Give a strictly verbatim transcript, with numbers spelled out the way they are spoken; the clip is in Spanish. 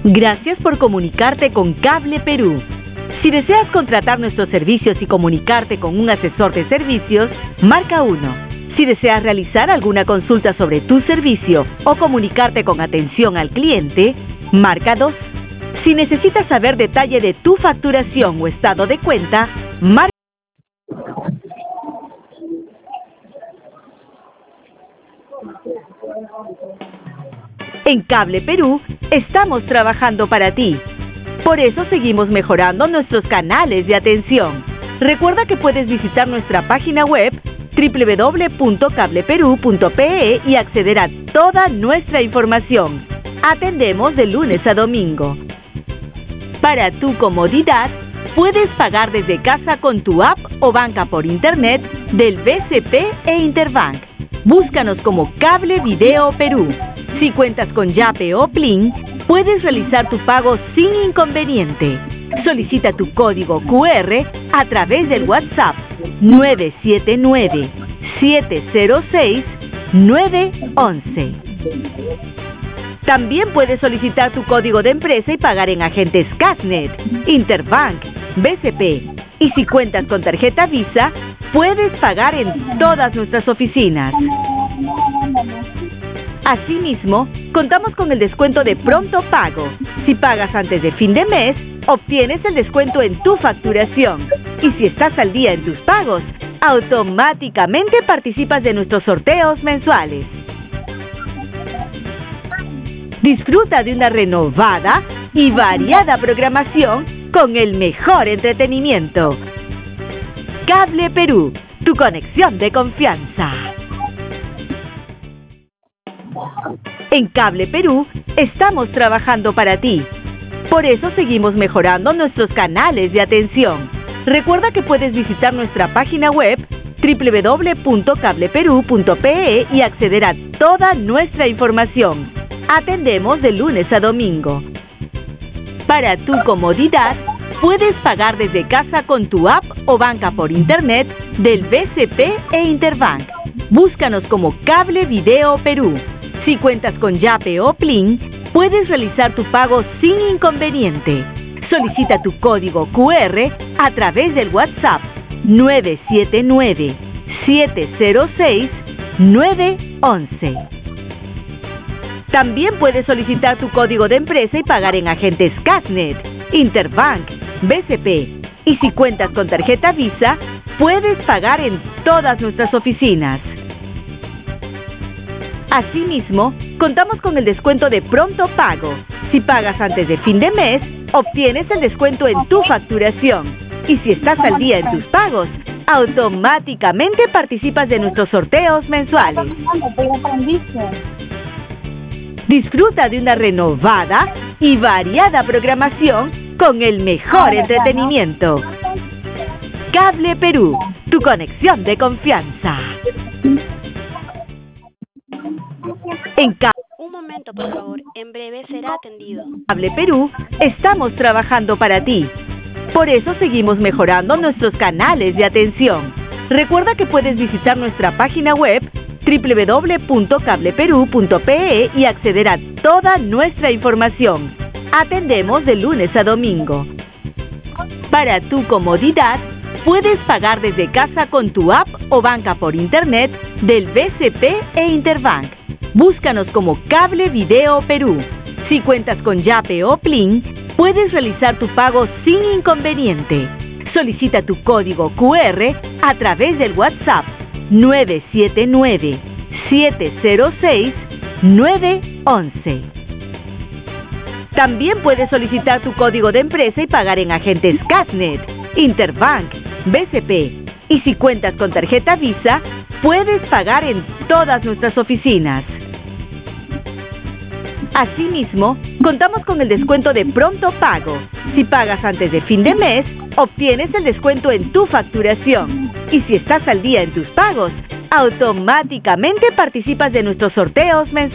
Gracias por comunicarte con Cable Perú. Si deseas contratar nuestros servicios y comunicarte con un asesor de servicios, marca uno. Si deseas realizar alguna consulta sobre tu servicio o comunicarte con atención al cliente, marca dos. Si necesitas saber detalle de tu facturación o estado de cuenta, marca. En Cable Perú, estamos trabajando para ti. Por eso seguimos mejorando nuestros canales de atención. Recuerda que puedes visitar nuestra página web doble u doble u doble u punto cable perú punto pe e y acceder a toda nuestra información. Atendemos de lunes a domingo. Para tu comodidad, puedes pagar desde casa con tu app o banca por internet del B C P e Interbank. Búscanos como Cable Video Perú. Si cuentas con Yape o Plin, puedes realizar tu pago sin inconveniente. Solicita tu código cu erre a través del WhatsApp nueve siete nueve, siete cero seis, nueve once. También puedes solicitar tu código de empresa y pagar en agentes Casnet, Interbank, B C P. Y si cuentas con tarjeta Visa, puedes pagar en todas nuestras oficinas. Asimismo, contamos con el descuento de Pronto Pago. Si pagas antes de fin de mes, obtienes el descuento en tu facturación. Y si estás al día en tus pagos, automáticamente participas de nuestros sorteos mensuales. Disfruta de una renovada y variada programación con el mejor entretenimiento. Cable Perú, tu conexión de confianza. En Cable Perú, estamos trabajando para ti. Por eso seguimos mejorando nuestros canales de atención. Recuerda que puedes visitar nuestra página web doble u doble u doble u punto cable perú punto pe e y acceder a toda nuestra información. Atendemos de lunes a domingo. Para tu comodidad, puedes pagar desde casa con tu app o banca por internet del B C P e Interbank. Búscanos como Cable Video Perú. Si cuentas con Yape o Plin, puedes realizar tu pago sin inconveniente. Solicita tu código cu erre a través del WhatsApp nueve siete nueve, siete cero seis, nueve once. También puedes solicitar tu código de empresa y pagar en agentes Casnet, Interbank, B C P. Y si cuentas con tarjeta Visa, puedes pagar en todas nuestras oficinas. Asimismo, contamos con el descuento de Pronto Pago. Si pagas antes de fin de mes, obtienes el descuento en tu facturación. Y si estás al día en tus pagos, automáticamente participas de nuestros sorteos mensuales. Disfruta de una renovada y variada programación con el mejor entretenimiento. Cable Perú, tu conexión de confianza. En Cable Un momento, por favor. En breve será atendido. Cable Perú, estamos trabajando para ti. Por eso seguimos mejorando nuestros canales de atención. Recuerda que puedes visitar nuestra página web doble u doble u doble u punto cable perú punto pe e y acceder a toda nuestra información. Atendemos de lunes a domingo. Para tu comodidad, puedes pagar desde casa con tu app o banca por internet del B C P e Interbank. Búscanos como Cable Video Perú. Si cuentas con Yape o Plin, puedes realizar tu pago sin inconveniente. Solicita tu código cu erre a través del WhatsApp nueve siete nueve, siete cero seis, nueve once. También puedes solicitar tu código de empresa y pagar en agentes Casnet, Interbank, B C P. Y si cuentas con tarjeta Visa, puedes pagar en todas nuestras oficinas. Asimismo, contamos con el descuento de Pronto Pago. Si pagas antes de fin de mes, obtienes el descuento en tu facturación. Y si estás al día en tus pagos, automáticamente participas de nuestros sorteos mensuales.